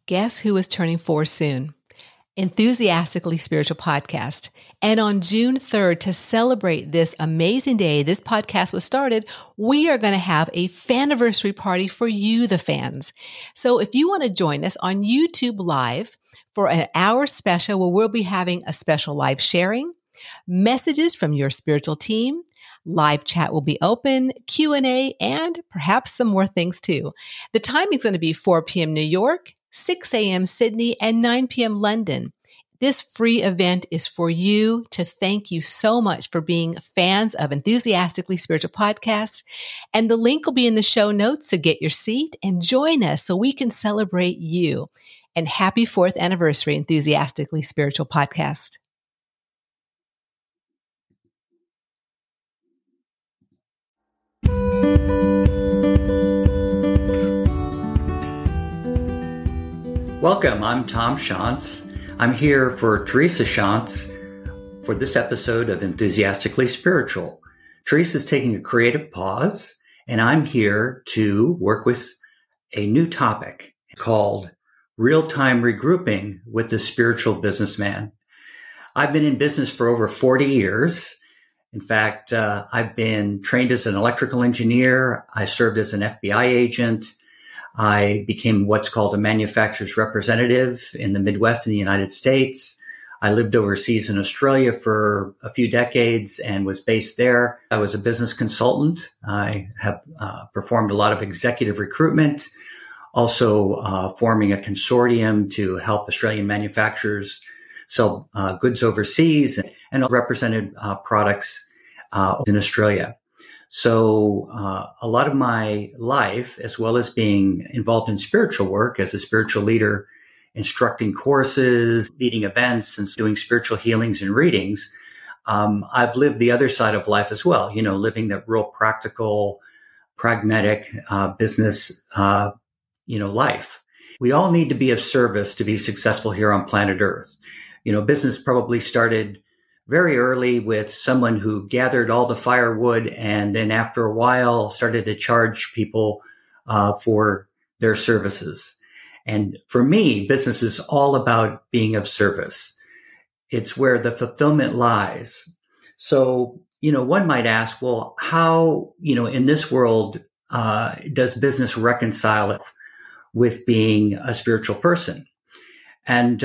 Guess who is turning 4 soon? Enthusiastically Spiritual Podcast. And on June 3rd, to celebrate this amazing day this podcast was started, we are going to have a faniversary party for you, the fans. So if you want to join us on YouTube Live for an hour special where we'll be having a special live sharing, messages from your spiritual team, live chat will be open, Q&A, and perhaps some more things too. The timing is going to be 4 p.m. New York, 6 a.m. Sydney, and 9 p.m. London. This free event is for you to thank you so much for being fans of Enthusiastically Spiritual Podcast. And the link will be in the show notes, so get your seat and join us so we can celebrate you. And happy 4th anniversary, Enthusiastically Spiritual Podcast. Welcome, I'm Tom Shantz. I'm here for Teresa Shantz for this episode of Enthusiastically Spiritual. Teresa's taking a creative pause, and I'm here to work with a new topic called Real-Time Regrouping with the Spiritual Businessman. I've been in business for over 40 years. In fact, I've been trained as an electrical engineer. I served as an FBI agent. I became what's called a manufacturer's representative in the Midwest in the United States. I lived overseas in Australia for a few decades and was based there. I was a business consultant. I have performed a lot of executive recruitment, also forming a consortium to help Australian manufacturers sell goods overseas and represented products in Australia. So a lot of my life, as well as being involved in spiritual work as a spiritual leader, instructing courses, leading events, and doing spiritual healings and readings, I've lived the other side of life as well, living that real practical, pragmatic business, life. We all need to be of service to be successful here on planet Earth. Business probably started very early with someone who gathered all the firewood and then after a while started to charge people for their services. And for me, business is all about being of service. It's where the fulfillment lies. So, one might ask, well, how, in this world, does business reconcile it with being a spiritual person? And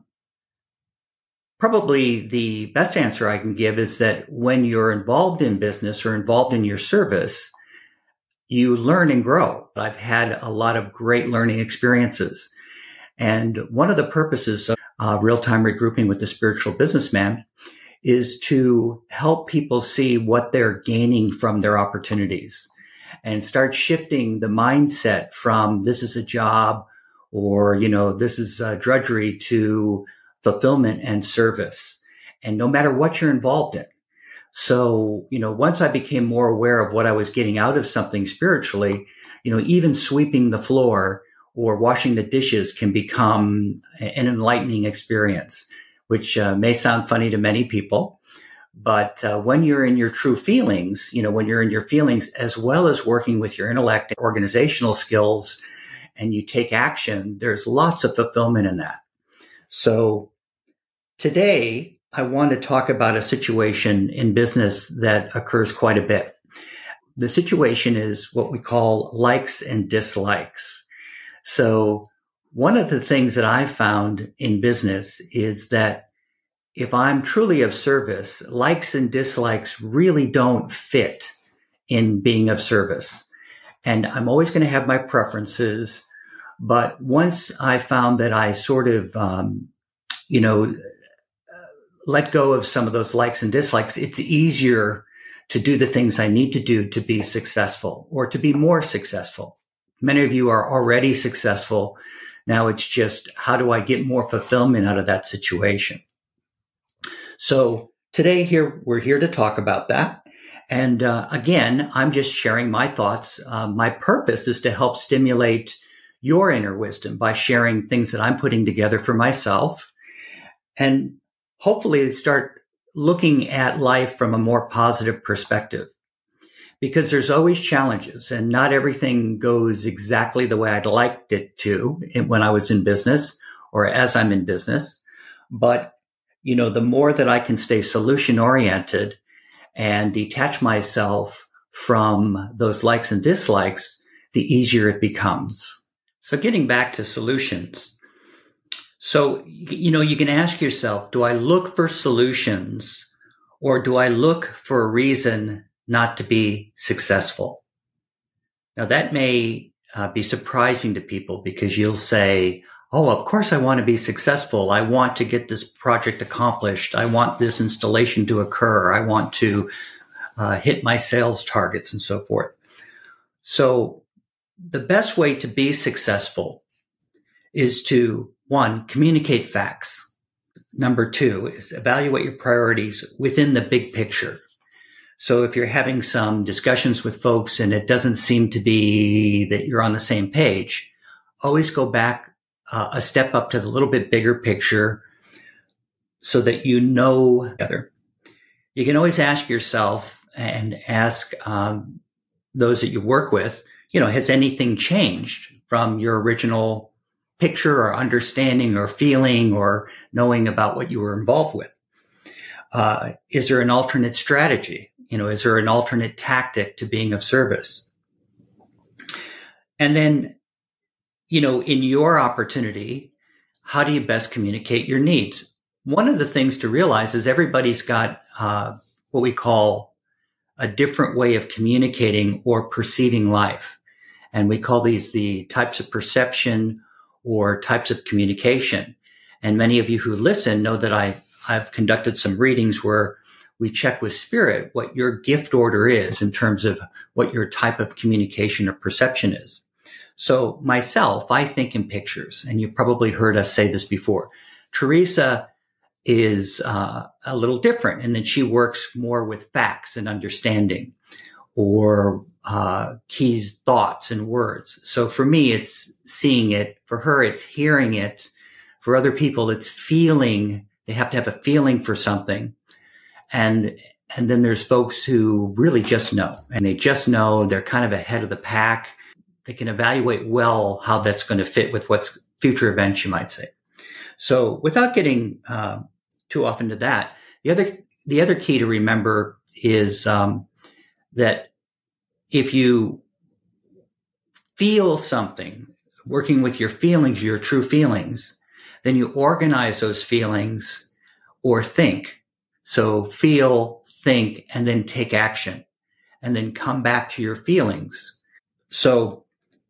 probably the best answer I can give is that when you're involved in business or involved in your service, you learn and grow. I've had a lot of great learning experiences. And one of the purposes of real-time regrouping with the spiritual businessman is to help people see what they're gaining from their opportunities and start shifting the mindset from this is a job or, this is drudgery to fulfillment and service, and no matter what you're involved in. So, once I became more aware of what I was getting out of something spiritually, even sweeping the floor or washing the dishes can become an enlightening experience, which may sound funny to many people. But when you're in your true feelings, when you're in your feelings, as well as working with your intellect, organizational skills, and you take action, there's lots of fulfillment in that. So today, I want to talk about a situation in business that occurs quite a bit. The situation is what we call likes and dislikes. So one of the things that I've found in business is that if I'm truly of service, likes and dislikes really don't fit in being of service. And I'm always going to have my preferences. But once I found that I sort of, let go of some of those likes and dislikes, it's easier to do the things I need to do to be successful or to be more successful. Many of you are already successful. Now it's just, how do I get more fulfillment out of that situation? So today we're here to talk about that. And again, I'm just sharing my thoughts. My purpose is to help stimulate your inner wisdom by sharing things that I'm putting together for myself, and hopefully start looking at life from a more positive perspective. because there's always challenges and not everything goes exactly the way I'd liked it to when I was in business or as I'm in business. But, the more that I can stay solution oriented and detach myself from those likes and dislikes, the easier it becomes. So getting back to solutions. So, you can ask yourself, do I look for solutions or do I look for a reason not to be successful? Now that may be surprising to people because you'll say, oh, of course I want to be successful. I want to get this project accomplished. I want this installation to occur. I want to hit my sales targets and so forth. So the best way to be successful is to, 1, communicate facts. Number 2 is evaluate your priorities within the big picture. So if you're having some discussions with folks and it doesn't seem to be that you're on the same page, always go back a step up to the little bit bigger picture so that you know better. You can always ask yourself and ask those that you work with, has anything changed from your original picture or understanding or feeling or knowing about what you were involved with? Is there an alternate strategy? Is there an alternate tactic to being of service? And then, in your opportunity, how do you best communicate your needs? One of the things to realize is everybody's got what we call a different way of communicating or perceiving life. And we call these the types of perception or types of communication. And many of you who listen know that I've conducted some readings where we check with spirit what your gift order is in terms of what your type of communication or perception is. So myself, I think in pictures, and you've probably heard us say this before. Teresa is a little different, and then she works more with facts and understanding or key thoughts and words. So for me, it's seeing it. For her, it's hearing it. For other people, it's feeling. They have to have a feeling for something. And then there's folks who really just know, and they just know they're kind of ahead of the pack. They can evaluate well how that's going to fit with what's future events, you might say. So without getting too off into that, the other key to remember is that if you feel something, working with your feelings, your true feelings, then you organize those feelings or think. So feel, think, and then take action, and then come back to your feelings. So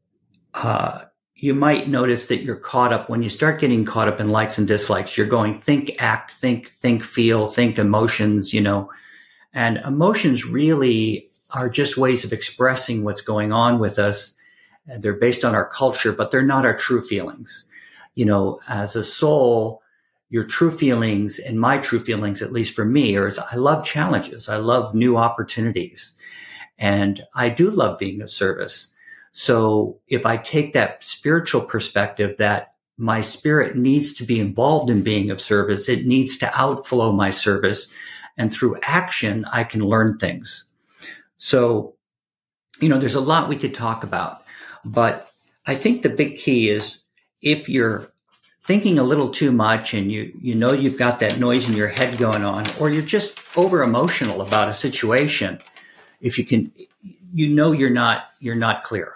you might notice that you're caught up when you start getting caught up in likes and dislikes. You're going think, act, think, feel, think emotions, and emotions really are just ways of expressing what's going on with us. They're based on our culture, but they're not our true feelings. As a soul, your true feelings and my true feelings, at least for me, is I love challenges. I love new opportunities. And I do love being of service. So if I take that spiritual perspective that my spirit needs to be involved in being of service, it needs to outflow my service. And through action, I can learn things. So, there's a lot we could talk about. But I think the big key is if you're thinking a little too much and you've got that noise in your head going on, or you're just over emotional about a situation, if you can, you're not clear.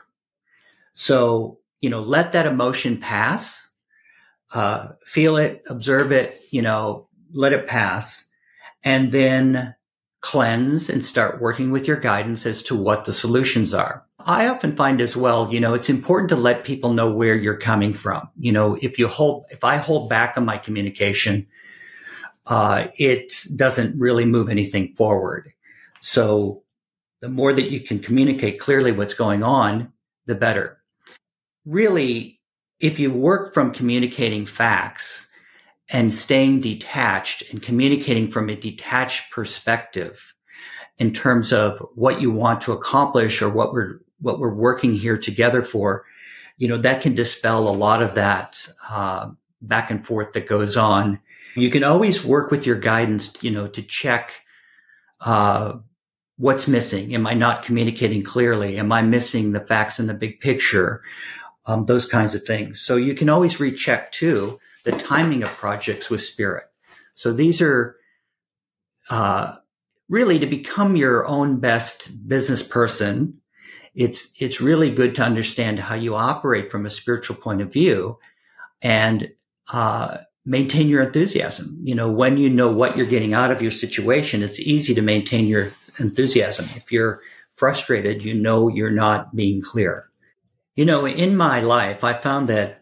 So, let that emotion pass, feel it, observe it, let it pass, and then cleanse and start working with your guidance as to what the solutions are. I often find as well, it's important to let people know where you're coming from. If I hold back on my communication, it doesn't really move anything forward. So the more that you can communicate clearly what's going on, the better. Really, if you work from communicating facts and staying detached and communicating from a detached perspective in terms of what you want to accomplish or what we're working here together for, that can dispel a lot of that back and forth that goes on. You can always work with your guidance, to check what's missing? Am I not communicating clearly? Am I missing the facts in the big picture? Those kinds of things. So you can always recheck too the timing of projects with spirit. So these are really to become your own best business person. It's really good to understand how you operate from a spiritual point of view and maintain your enthusiasm. When you know what you're getting out of your situation, it's easy to maintain your enthusiasm. If you're frustrated, you're not being clear. In my life, I found that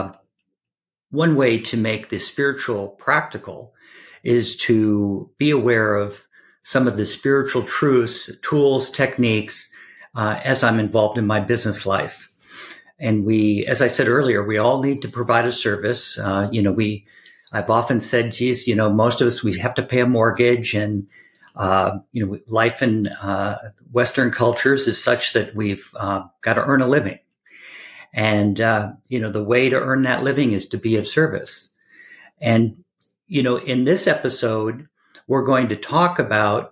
one way to make the spiritual practical is to be aware of some of the spiritual truths, tools, techniques, as I'm involved in my business life. And as I said earlier, we all need to provide a service. I've often said, geez, most of us, we have to pay a mortgage, and, life in Western cultures is such that we've got to earn a living. And, the way to earn that living is to be of service. And, in this episode, we're going to talk about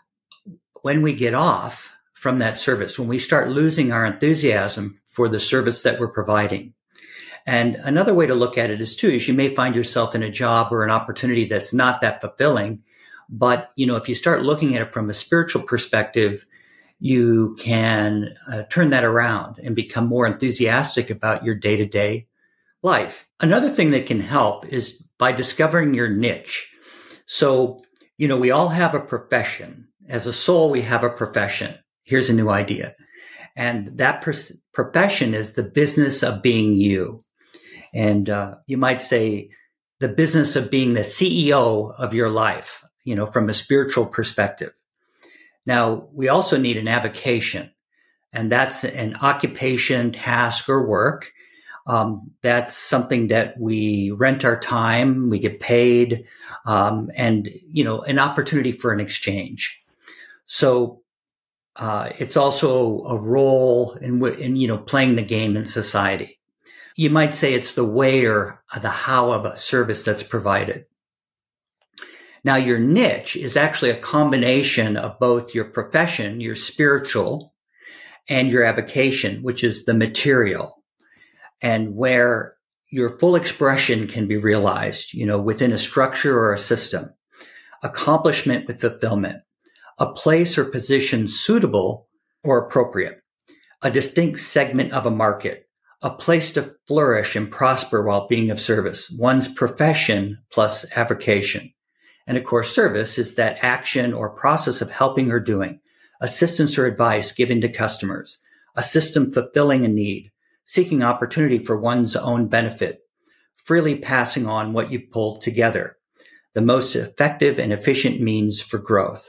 when we get off from that service, when we start losing our enthusiasm for the service that we're providing. And another way to look at it is you may find yourself in a job or an opportunity that's not that fulfilling. But, if you start looking at it from a spiritual perspective, you can turn that around and become more enthusiastic about your day-to-day life. Another thing that can help is by discovering your niche. So, we all have a profession. As a soul, we have a profession. Here's a new idea. And that profession is the business of being you. And you might say the business of being the CEO of your life, from a spiritual perspective. Now, we also need an avocation, and that's an occupation, task, or work. That's something that we rent our time, we get paid, and, an opportunity for an exchange. So it's also a role in playing the game in society. You might say it's the way or the how of a service that's provided. Now, your niche is actually a combination of both your profession, your spiritual, and your avocation, which is the material, and where your full expression can be realized, within a structure or a system, accomplishment with fulfillment, a place or position suitable or appropriate, a distinct segment of a market, a place to flourish and prosper while being of service, one's profession plus avocation. And of course, service is that action or process of helping or doing, assistance or advice given to customers, a system fulfilling a need, seeking opportunity for one's own benefit, freely passing on what you pulled together, the most effective and efficient means for growth.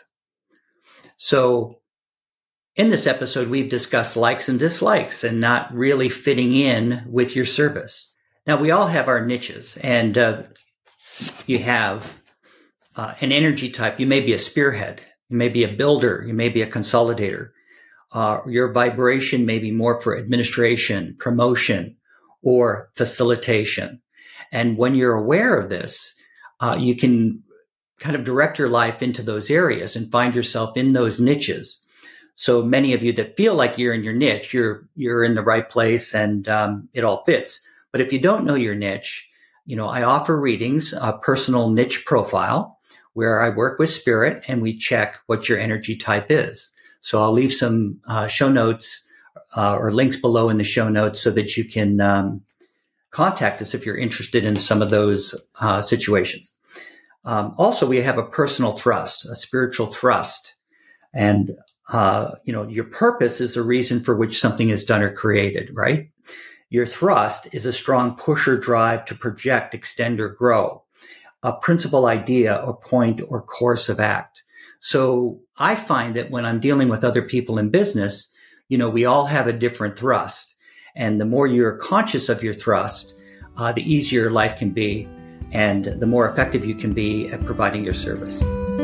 So in this episode, we've discussed likes and dislikes and not really fitting in with your service. Now, we all have our niches, and you have an energy type. You may be a spearhead. You may be a builder. You may be a consolidator. Your vibration may be more for administration, promotion, or facilitation. And when you're aware of this, you can kind of direct your life into those areas and find yourself in those niches. So many of you that feel like you're in your niche, you're in the right place, and it all fits. But if you don't know your niche, I offer readings, a personal niche profile, where I work with spirit and we check what your energy type is. So I'll leave some show notes or links below in the show notes so that you can contact us if you're interested in some of those situations. Also, we have a personal thrust, a spiritual thrust. And, your purpose is the reason for which something is done or created, right? Your thrust is a strong push or drive to project, extend, or grow, a principal idea or point or course of act. So I find that when I'm dealing with other people in business, we all have a different thrust. And the more you're conscious of your thrust, the easier life can be and the more effective you can be at providing your service.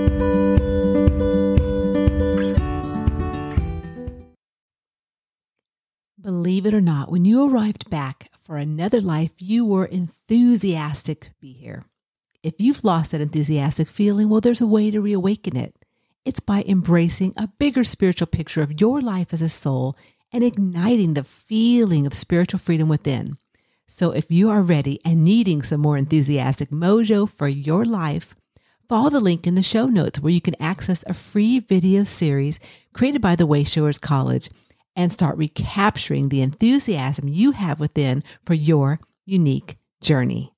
Believe it or not, when you arrived back for another life, you were enthusiastic to be here. If you've lost that enthusiastic feeling, well, there's a way to reawaken it. It's by embracing a bigger spiritual picture of your life as a soul and igniting the feeling of spiritual freedom within. So if you are ready and needing some more enthusiastic mojo for your life, follow the link in the show notes where you can access a free video series created by the Wayshowers College and start recapturing the enthusiasm you have within for your unique journey.